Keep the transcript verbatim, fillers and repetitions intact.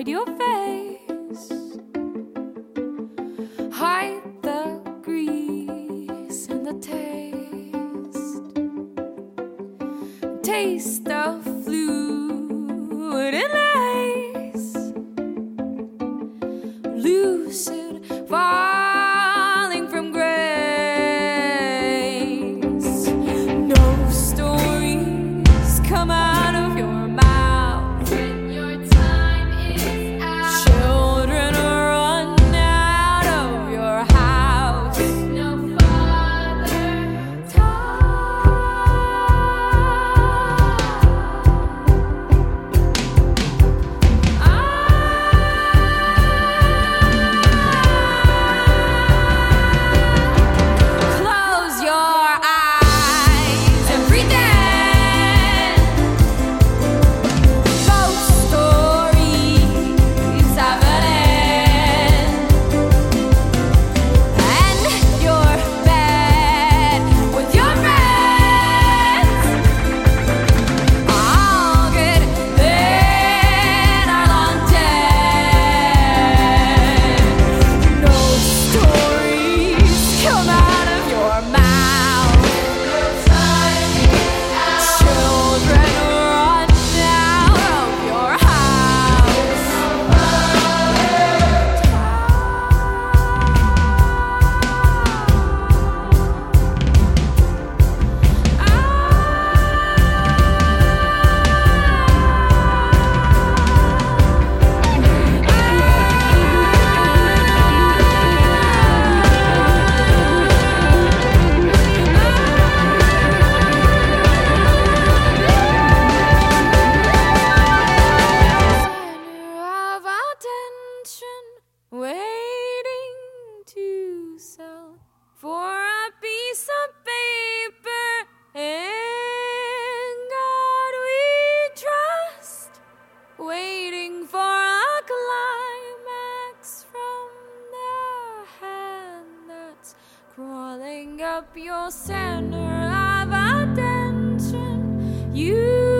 hide your face, hide the grease and the taste, taste of fluid and lace, lucid falling from grace. No stories come out of your mouth when your time is out. Children run out of your house with no father time. Close your eyes and pretend ghost stories have an end, and your bed with your friends. All good men are long dead. No stories come out of your mouth. Your time is out. Children run out of your house. Center of attention, waiting to sell for a piece of paper. In God we trust, waiting for a climax from the hand that's crawling up your center of attention. You